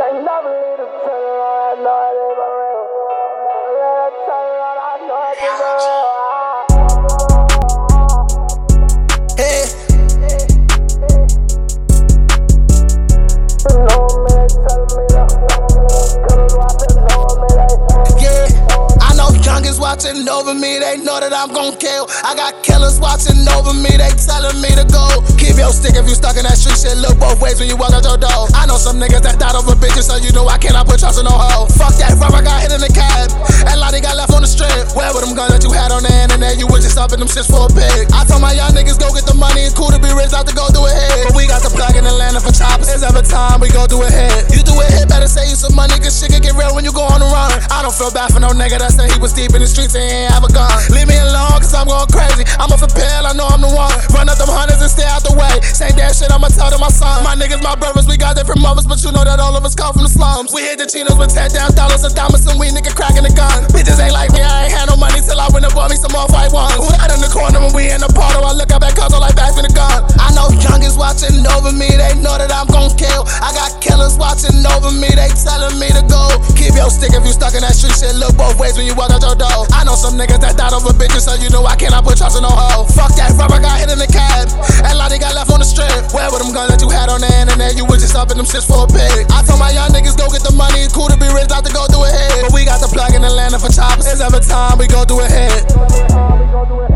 Ain't never need to turn around, I know it ain't for real. Yeah, turn around, I know it ain't for real. Hey. Yeah, I know youngins watching over me, they know that I'm gon' kill. I got killers watching over me, they telling me to go. Keep your stick if you stuck in that street shit, look both ways when you walk out your door. I know some niggas that died over bitches, so you know I cannot put trust in no hoe. Fuck that rubber, got hit in the cab, and Lottie got left on the strip. Where were them guns that you had on the internet? You was just up in them shits for a pig. I told my young niggas go get the money, it's cool to be rich, out to go do a hit. But we got the plug in Atlanta for choppers, it's every time we go do a hit. You do a hit, better say you some money, cause shit can get real when you go on the run. I don't feel bad for no nigga that said he was deep in the streets and he ain't have a gun. Leave me alone, cause I'm going crazy. I'm off a pill, I know I'm the one. Run up them hundreds and stay out the way. Same damn shit I'ma tell to my son. My niggas, my brothers, we got different mothers, but you know that all of us come from the slums. We hit the chinos with $10 down and diamonds, and we nigga cracking the gun. Bitches ain't like me, I ain't had no money till I went and bought me some more white ones. Who that in the corner when we in the party? I look up at Cuzzo like back in the gun. I know youngins watching over me, they know that I'm gon' kill. I got killers watching over me, they telling me to go. Keep your stick if you stuck in that street shit, look both ways when you walk out your door. I know some niggas that died over bitches, so you know I cannot put trust in no hoe. Fuck that rubber, got hit in the cab, and Lottie got left on the strip. Where were them guns that you had on the internet? You was just up in them shits for a pig. I told my young niggas go get the money, it's cool to be rich, out to go do a hit. But we got the plug in Atlanta for choppers, it's every time we go do a hit.